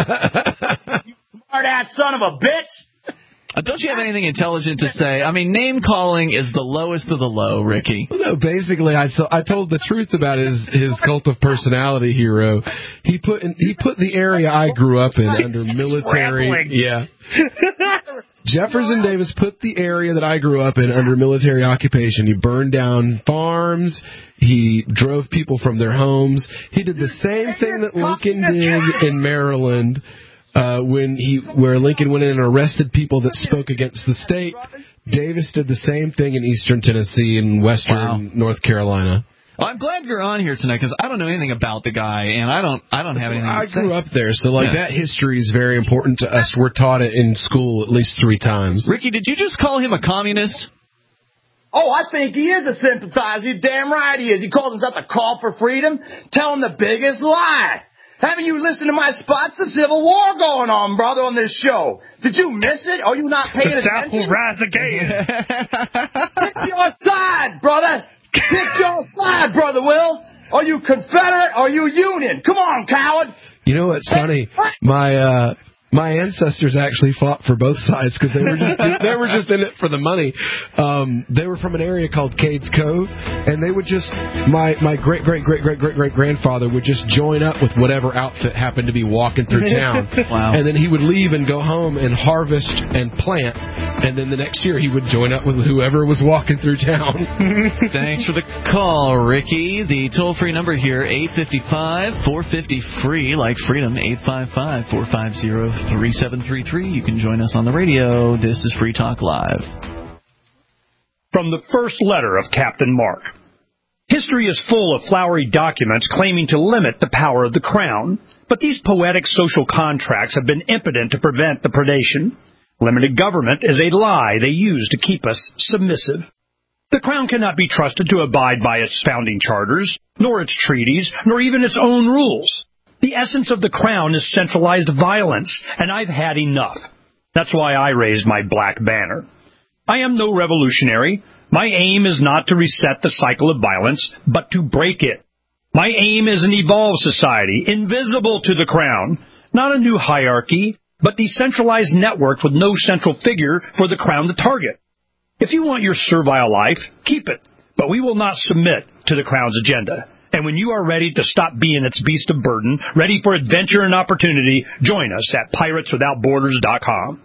Smart ass son of a bitch. Uh, don't you have anything intelligent to say? I mean, name calling is the lowest of the low, Ricky. No, basically, I so I told the truth about his his cult of personality hero. He put in, he put the area I grew up in under military. Rambling. Yeah. Jefferson Davis put the area that I grew up in under military occupation. He burned down farms. He drove people from their homes. He did the same thing that Lincoln did in Maryland. Uh, when he, where Lincoln went in and arrested people that spoke against the state, Davis did the same thing in eastern Tennessee and western Wow. North Carolina. Well, I'm glad you're on here tonight because I don't know anything about the guy, and I don't, I don't have anything I to say. grew up there, so like Yeah. that history is very important to us. We're taught it in school at least three times. Ricky, did you just call him a communist? Oh, I think he is a sympathizer. You're damn right he is. He calls himself the Call for Freedom. Tell him the biggest lie. Haven't you listened to my spots? The Civil War going on, brother, on this show. Did you miss it? Are you not paying The South attention? will rise again. Pick your side, brother. Pick your side, brother Will. Are you Confederate? Are you Union? Come on, coward. You know what's funny? My uh, my ancestors actually fought for both sides because they were just they were just in it for the money. Um, they were from an area called Cades Cove, and they would just my my great great great great great great grandfather would just join up with whatever outfit happened to be walking through town. Wow. And then he would leave and go home and harvest and plant, and then the next year he would join up with whoever was walking through town. Thanks for the call, Ricky. The toll-free number here, eight five five, four five zero, free, like freedom, eight five five, four five zero, three seven three three. You can join us on the radio. This is Free Talk Live. From the first letter of Captain Mark. History is full of flowery documents claiming to limit the power of the crown, but these poetic social contracts have been impotent to prevent the predation. Limited government is a lie they use to keep us submissive. The crown cannot be trusted to abide by its founding charters, nor its treaties, nor even its own rules. The essence of the crown is centralized violence, and I've had enough. That's why I raised my black banner. I am no revolutionary. My aim is not to reset the cycle of violence, but to break it. My aim is an evolved society, invisible to the crown, not a new hierarchy, but decentralized network with no central figure for the crown to target. If you want your servile life, keep it, but we will not submit to the crown's agenda. And when you are ready to stop being its beast of burden, ready for adventure and opportunity, join us at pirates without borders dot com.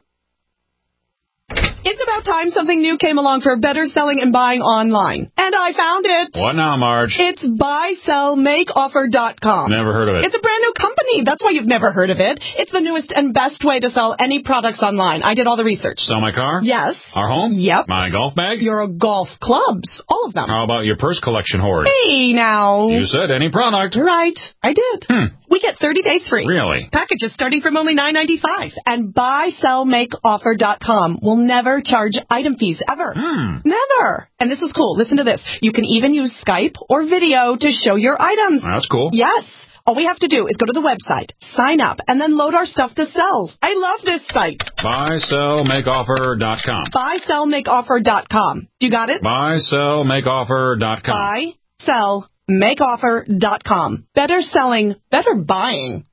It's about time something new came along for better selling and buying online. And I found it. What now, Marge? It's buy sell make offer dot com. Never heard of it. It's a brand new company. That's why you've never heard of it. It's the newest and best way to sell any products online. I did all the research. Sell my car? Yes. Our home? Yep. My golf bag? Your golf clubs. All of them. How about your purse collection hoard? Hey, now. You said any product. Right. I did. Hmm. We get thirty days free. Really? Packages starting from only nine ninety-five. And buy sell make offer dot com will never charge item fees ever. Hmm. Never. And this is cool. Listen to this. You can even use Skype or video to show your items. That's cool. Yes. All we have to do is go to the website, sign up, and then load our stuff to sell. I love this site. Buy, sell, make offer dot com. buy sell make offer dot com. You got it? Buy, sell, make offer dot com. Buy, sell make offer dot com. Better selling, better buying.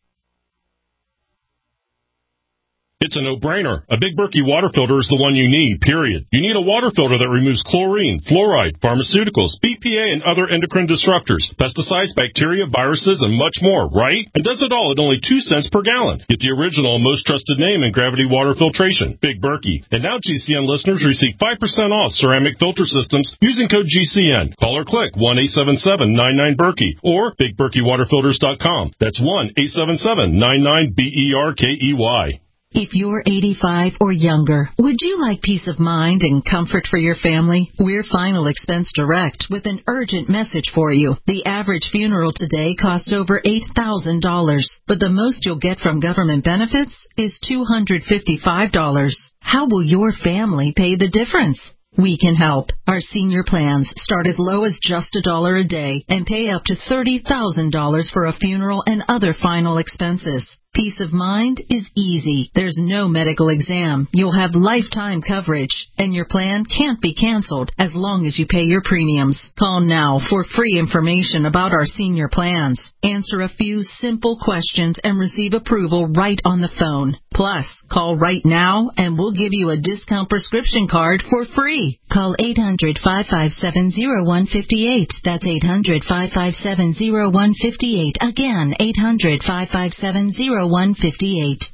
It's a no-brainer. A Big Berkey water filter is the one you need, period. You need a water filter that removes chlorine, fluoride, pharmaceuticals, B P A, and other endocrine disruptors, pesticides, bacteria, viruses, and much more, right? And does it all at only two cents per gallon. Get the original and most trusted name in gravity water filtration, Big Berkey. And now G C N listeners receive five percent off ceramic filter systems using code G C N. Call or click one eight seven seven nine nine Berkey or big berkey water filters dot com. That's one eight seven seven nine nine B E R K E Y. If you're eighty-five or younger, would you like peace of mind and comfort for your family? We're Final Expense Direct with an urgent message for you. The average funeral today costs over eight thousand dollars, but the most you'll get from government benefits is two hundred fifty-five dollars. How will your family pay the difference? We can help. Our senior plans start as low as just a dollar a day and pay up to thirty thousand dollars for a funeral and other final expenses. Peace of mind is easy. There's no medical exam. You'll have lifetime coverage, and your plan can't be canceled as long as you pay your premiums. Call now for free information about our senior plans. Answer a few simple questions and receive approval right on the phone. Plus, call right now and we'll give you a discount prescription card for free. Call eight hundred, five five seven, zero one five eight. That's eight hundred, five five seven, zero one five eight. Again, eight hundred, five five seven, zero one five eight.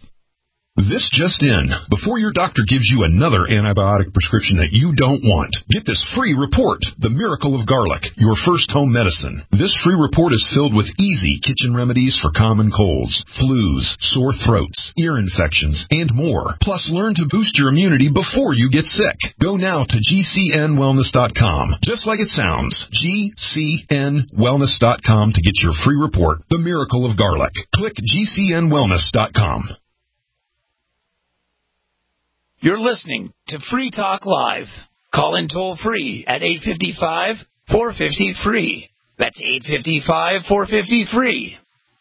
This just in. Before your doctor gives you another antibiotic prescription that you don't want, get this free report, The Miracle of Garlic, your first home medicine. This free report is filled with easy kitchen remedies for common colds, flus, sore throats, ear infections, and more. Plus, learn to boost your immunity before you get sick. Go now to G C N wellness dot com. Just like it sounds, G C N wellness dot com to get your free report, The Miracle of Garlic. Click G C N wellness dot com. You're listening to Free Talk Live. Call in toll free at eight five five, four five zero, free. That's eight five five, four five zero, free.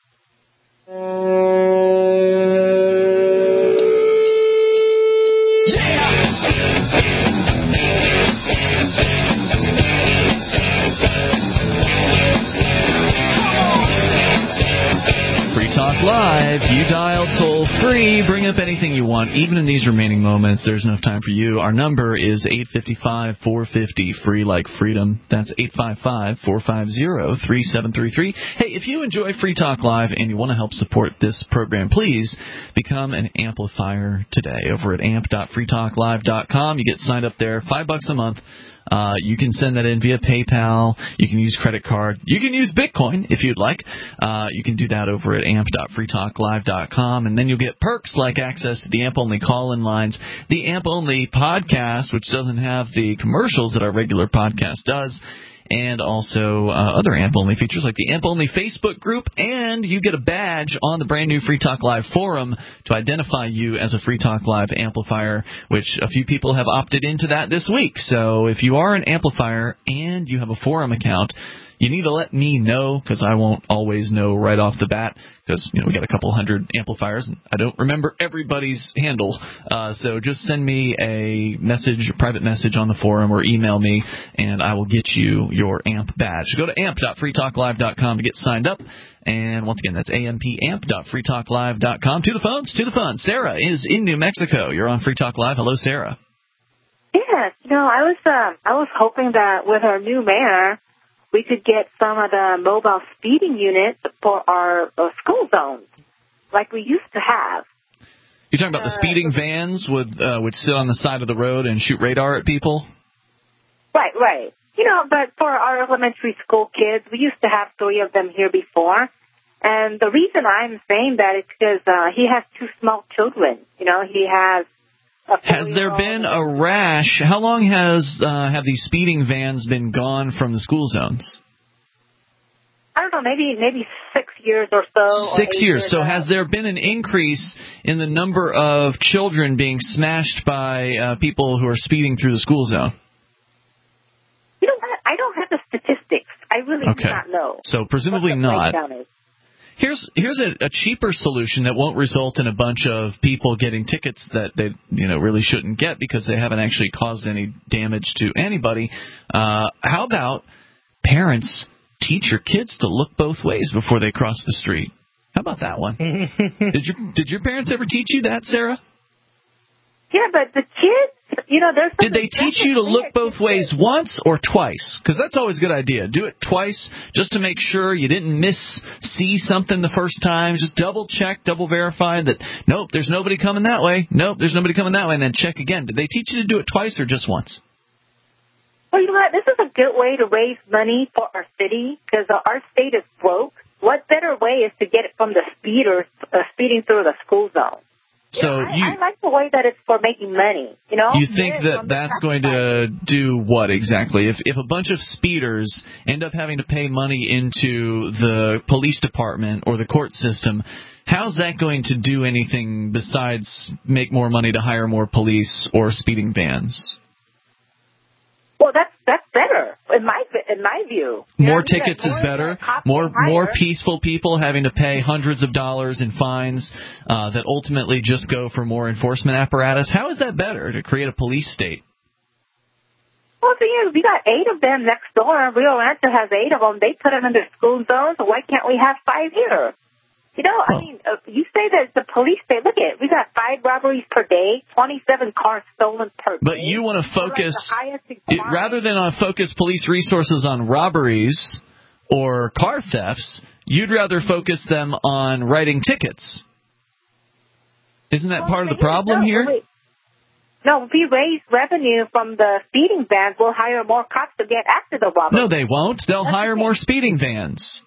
Talk Live. You dial toll free. Bring up anything you want. Even in these remaining moments, there's enough time for you. Our number is eight five five, four five zero, free like freedom. That's eight five five, four five zero, three seven three three. Hey, if you enjoy Free Talk Live and you want to help support this program, please become an amplifier today over at amp dot free talk live dot com. You get signed up there, five bucks a month. Uh, you can send that in via PayPal. You can use credit card. You can use Bitcoin if you'd like. Uh, you can do that over at amp dot free talk live dot com, and then you'll get perks like access to the AMP-only call-in lines, the AMP-only podcast, which doesn't have the commercials that our regular podcast does, and also uh, other AMP-only features like the AMP-only Facebook group, and you get a badge on the brand-new Free Talk Live forum to identify you as a Free Talk Live amplifier, which a few people have opted into that this week. So if you are an amplifier and you have a forum account, you need to let me know, because I won't always know right off the bat, because you know we got a couple hundred amplifiers, and I don't remember everybody's handle. Uh, so just send me a message, a private message on the forum, or email me, and I will get you your AMP badge. Go to amp dot free talk live dot com to get signed up. And once again, that's amp dot free talk live dot com. To the phones, to the fun. Sarah is in New Mexico. You're on Free Talk Live. Hello, Sarah. Yes. You know, I was uh, I was hoping that with our new mayor, we could get some of the mobile speeding units for our uh, school zones, like we used to have. You're talking about the speeding vans would uh, would sit on the side of the road and shoot radar at people? Right, right. You know, but for our elementary school kids, we used to have three of them here before. And the reason I'm saying that is because uh, he has two small children. You know, he has Has there been a rash? How long has uh, have these speeding vans been gone from the school zones? I don't know, maybe maybe six years or so. Six or years. years So out. has there been an increase in the number of children being smashed by uh, people who are speeding through the school zone? You know what? I don't have the statistics. I really Okay. do not know. So presumably what the not. breakdown is. Here's here's a, a cheaper solution that won't result in a bunch of people getting tickets that they you know really shouldn't get because they haven't actually caused any damage to anybody. Uh, how about parents teach your kids to look both ways before they cross the street. How about that one? did your did your parents ever teach you that, Sarah? Yeah, but the kids, you know, there's. Did they teach you to look both ways once or twice? Because that's always a good idea. Do it twice just to make sure you didn't miss see something the first time. Just double check, double verify that, nope, there's nobody coming that way. Nope, there's nobody coming that way. And then check again. Did they teach you to do it twice or just once? Well, you know what? This is a good way to raise money for our city because uh, our state is broke. What better way is to get it from the speeders uh, speeding through the school zone? So yeah, I, you, I like the way that it's for making money. You know, you think that that's going to do what exactly? If if a bunch of speeders end up having to pay money into the police department or the court system, how's that going to do anything besides make more money to hire more police or speeding bans? Well, that's that's better in my in my view. More you know, tickets more is better. More more peaceful people having to pay hundreds of dollars in fines uh, that ultimately just go for more enforcement apparatus. How is that better to create a police state? Well, the thing is, we got eight of them next door. Rio Rancho has eight of them. They put them in their school zones. So why can't we have five here? You know, I mean, uh, you say that the police state. Look at it. We got five robberies per day, twenty-seven cars stolen per day. But you want to focus, it, rather than on focus police resources on robberies or car thefts, you'd rather focus them on writing tickets. Isn't that well, part of the problem no, here? Wait. No, if we raise revenue from the speeding vans, we'll hire more cops to get after the robbers. No, they won't. They'll That's hire the more speeding vans.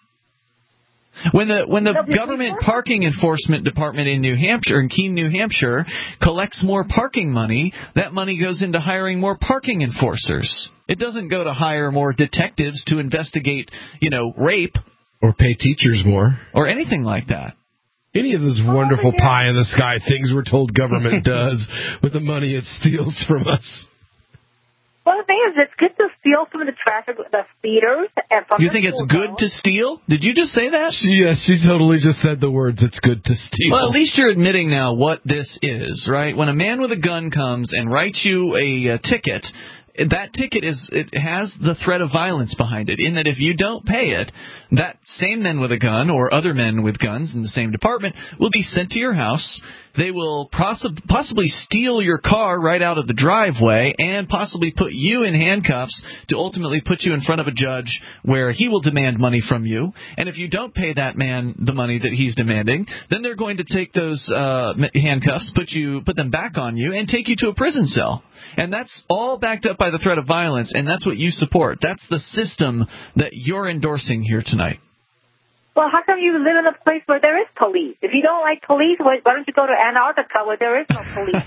When the when the government parking enforcement department in New Hampshire, in Keene, New Hampshire, collects more parking money, that money goes into hiring more parking enforcers. It doesn't go to hire more detectives to investigate, you know, rape. Or pay teachers more. Or anything like that. Any of those wonderful pie-in-the-sky things we're told government does with the money it steals from us. Well, the thing is, it's good to steal from the traffic, the speeders. And from you the think it's good to steal? Did you just say that? Yes, she totally just said the words, it's good to steal. Well, at least you're admitting now what this is, right? When a man with a gun comes and writes you a, a ticket, that ticket is it has the threat of violence behind it, in that if you don't pay it, that same men with a gun or other men with guns in the same department will be sent to your house. They will possi- possibly steal your car right out of the driveway and possibly put you in handcuffs to ultimately put you in front of a judge where he will demand money from you. And if you don't pay that man the money that he's demanding, then they're going to take those uh, handcuffs, put you, put them back on you, and take you to a prison cell. And that's all backed up by the threat of violence, and that's what you support. That's the system that you're endorsing here tonight. Well, how come you live in a place where there is police? If you don't like police, why don't you go to Antarctica where there is no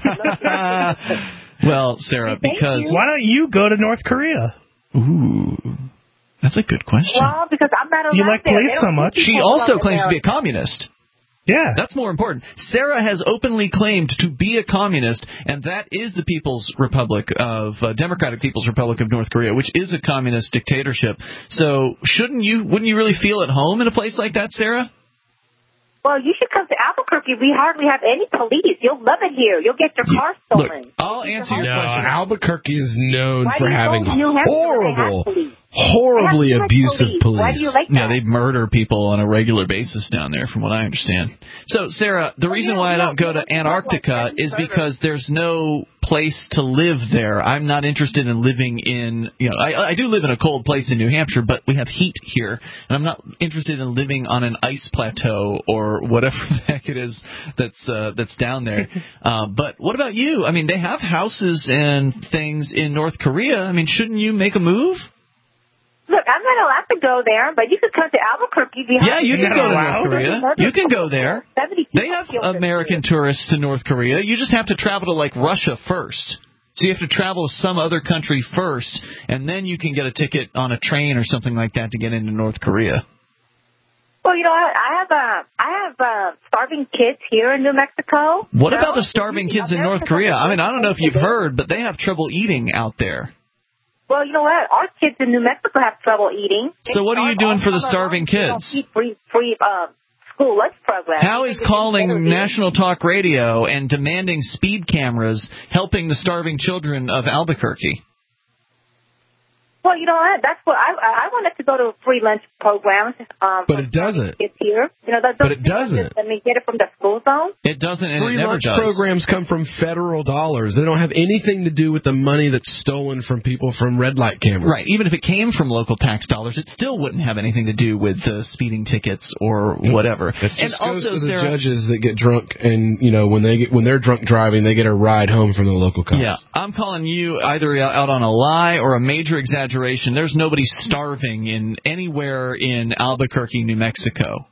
police? Well, Sarah, because... Why don't you go to North Korea? Ooh, that's a good question. Well, because I'm not allowed You like there. police so much. She also claims to be a communist. Yeah. That's more important. Sarah has openly claimed to be a communist, and that is the People's Republic of uh, Democratic People's Republic of North Korea, which is a communist dictatorship. So shouldn't you, wouldn't you really feel at home in a place like that, Sarah? Well, you should come to Albuquerque. We hardly have any police. You'll love it here. You'll get your car stolen. Look, I'll answer your no, question. Albuquerque is known Why for do you having go to New Hampshire where they have horrible, police? horribly They have abusive police. police. Why do you like that? Yeah, they murder people on a regular basis down there, from what I understand. So, Sarah, the reason why I don't go to Antarctica is because there's no place to live there. I'm not interested in living in, you know, I, I do live in a cold place in New Hampshire, but we have heat here, and I'm not interested in living on an ice plateau or whatever the heck it is that's uh, that's down there. Uh, but what about you? I mean, they have houses and things in North Korea. I mean, shouldn't you make a move? Look, I'm not allowed to go there, but you could come to Albuquerque. We Yeah, you can go to North Korea. You can go there. They have American tourists to North Korea. You just have to travel to, like, Russia first. So you have to travel to some other country first, and then you can get a ticket on a train or something like that to get into North Korea. Well, you know, I, I have uh, I have uh, starving kids here in New Mexico. What you about know? the starving kids in North Korea? I mean, I don't know if you've heard, but they have trouble eating out there. Well, you know what? Our kids in New Mexico have trouble eating. They So what are you doing for the starving They don't kids? eat free, free uh, school lunch program. How is calling National Talk Radio and demanding speed cameras helping the starving children of Albuquerque? Well, you know what? That's what I I wanted to go to free lunch programs. Um, but it doesn't. It's here. You know, that, but it doesn't. Let me get it from the school zone. It doesn't, and free it never lunch does. programs come from federal dollars. They don't have anything to do with the money that's stolen from people from red light cameras. Right. Even if it came from local tax dollars, it still wouldn't have anything to do with the speeding tickets or whatever. It just and goes also, to the Sarah, judges that get drunk, and you know when they get when they're drunk driving, they get a ride home from the local cops. Yeah, I'm calling you either out on a lie or a major exaggeration. There's nobody starving in anywhere in Albuquerque, New Mexico.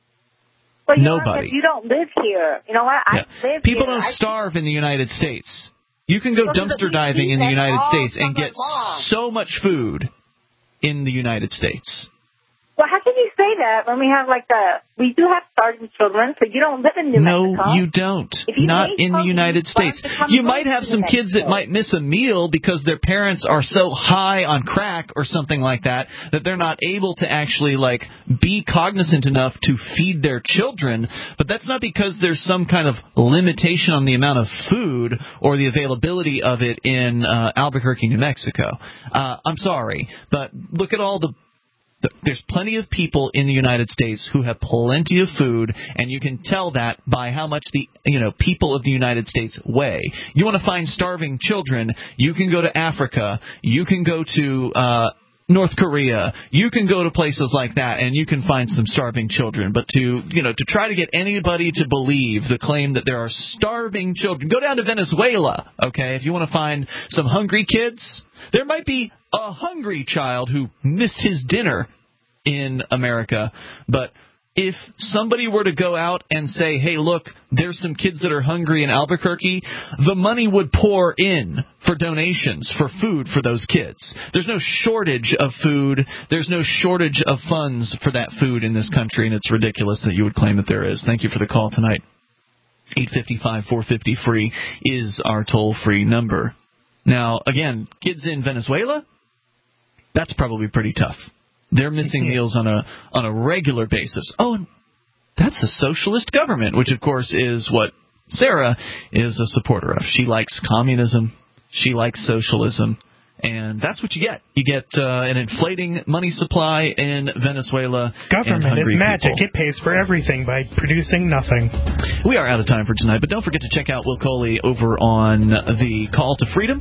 Well, you Nobody. Know, you don't live here. You know what? Yeah. I live People here. don't I starve in the United States. You can go Go to the dumpster beach diving in the and United all States and summer get long. so much food in the United States. Well, how can you say that when we have like the we do have starving children? So you don't live in New no, Mexico. you don't. you Not hate in the hungry, United why don't States. you come You home might have to some New kids that Mexico? might miss a meal because their parents are so high on crack or something like that that they're not able to actually like be cognizant enough to feed their children. But that's not because there's some kind of limitation on the amount of food or the availability of it in uh, Albuquerque, New Mexico. Uh, I'm sorry, but look at all the There's plenty of people in the United States who have plenty of food, and you can tell that by how much the you know people of the United States weigh. You want to find starving children, you can go to Africa, you can go to uh, North Korea, you can go to places like that, and you can find some starving children. But to you know to try to get anybody to believe the claim that there are starving children, go down to Venezuela, okay? If you want to find some hungry kids, there might be a hungry child who missed his dinner in America, but if somebody were to go out and say, hey, look, there's some kids that are hungry in Albuquerque, the money would pour in for donations for food for those kids. There's no shortage of food. There's no shortage of funds for that food in this country, and it's ridiculous that you would claim that there is. Thank you for the call tonight. eight five five, four five zero, free is our toll-free number. Now, again, kids in Venezuela, that's probably pretty tough. They're missing meals on a on a regular basis. Oh, and that's a socialist government, which, of course, is what Sarah is a supporter of. She likes communism. She likes socialism. And that's what you get. You get uh, an inflating money supply in Venezuela. Government is magic. People. It pays for everything by producing nothing. We are out of time for tonight, but don't forget to check out Will Coley over on the Call to Freedom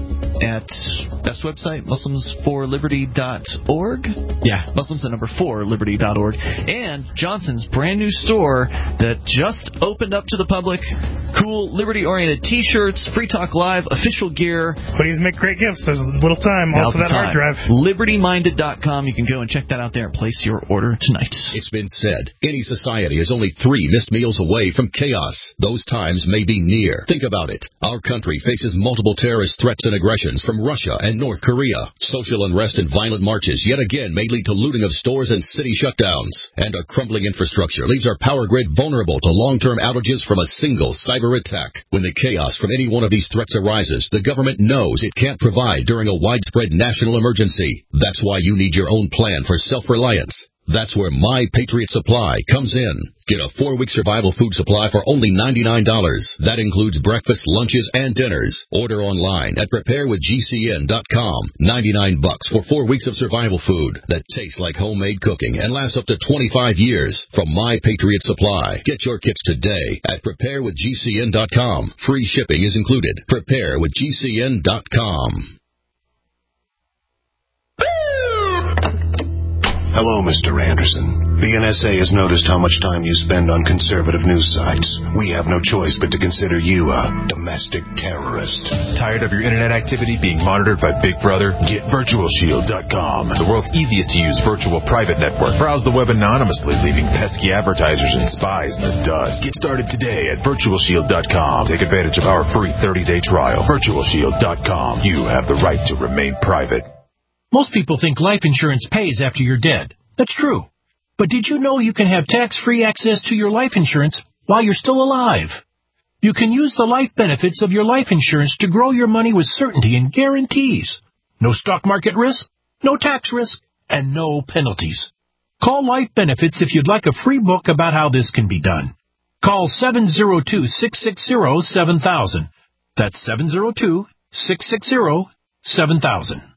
at best website, Muslims for Liberty dot org. Yeah. Muslims, the number four, Liberty dot org. And Johnson's brand new store that just opened up to the public. Cool, Liberty-oriented T-shirts, Free Talk Live, official gear. Hoodies make great gifts. There's little time. Now's Also, the that time. hard drive. Liberty Minded dot com. You can go and check that out there and place your order tonight. It's been said, any society is only three missed meals away from chaos. Those times may be near. Think about it. Our country faces multiple terrorist threats and aggressions from Russia and North Korea. Social unrest and violent marches yet again may lead to looting of stores and city shutdowns. And a crumbling infrastructure leaves our power grid vulnerable to long-term outages from a single cyber attack. When the chaos from any one of these threats arises, the government knows it can't provide during a widespread national emergency. That's why you need your own plan for self-reliance. That's where My Patriot Supply comes in. Get a four-week survival food supply for only ninety-nine dollars. That includes breakfast, lunches, and dinners. Order online at prepare with G C N dot com. ninety-nine bucks for four weeks of survival food that tastes like homemade cooking and lasts up to twenty-five years from My Patriot Supply. Get your kits today at prepare with G C N dot com. Free shipping is included. prepare with G C N dot com. Hello, Mister Anderson. The N S A has noticed how much time you spend on conservative news sites. We have no choice but to consider you a domestic terrorist. Tired of your internet activity being monitored by Big Brother? Get Virtual Shield dot com, the world's easiest to use virtual private network. Browse the web anonymously, leaving pesky advertisers and spies in the dust. Get started today at Virtual Shield dot com. Take advantage of our free thirty-day trial. Virtual Shield dot com. You have the right to remain private. Most people think life insurance pays after you're dead. That's true. But did you know you can have tax-free access to your life insurance while you're still alive? You can use the life benefits of your life insurance to grow your money with certainty and guarantees. No stock market risk, no tax risk, and no penalties. Call Life Benefits if you'd like a free book about how this can be done. Call seven zero two, six six zero, seven thousand. That's seven zero two, six six zero, seven thousand.